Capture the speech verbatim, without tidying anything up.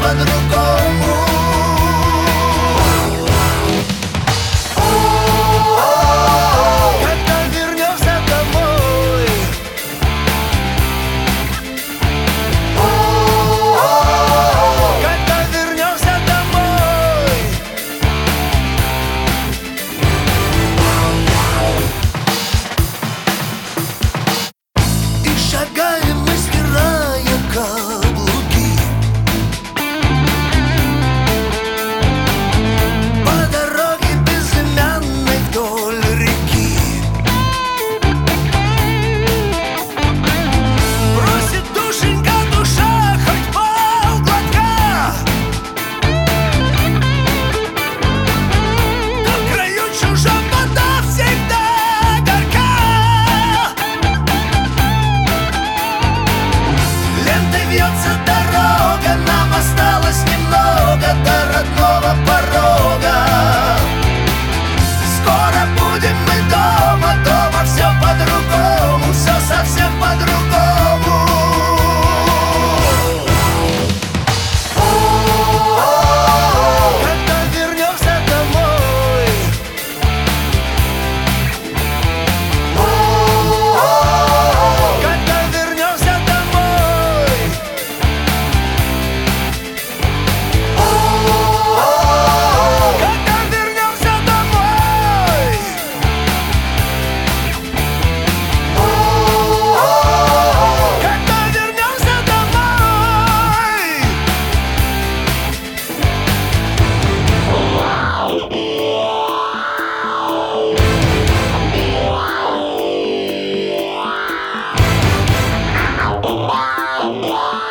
по-другому. Когда вернемся домой, когда вернемся домой, и шагаем мы, стирая каблуки по дороге безымянной вдоль реки. Просит душенька душа хоть полглотка, на краю чужом вода всегда горька. Лентой вьется дорога, нам осталось немного до родного порога. Скоро будем мы дома, дома все по-другому, все совсем по-другому. Когда вернемся домой, когда вернемся домой, когда вернемся домой, когда вернемся домой.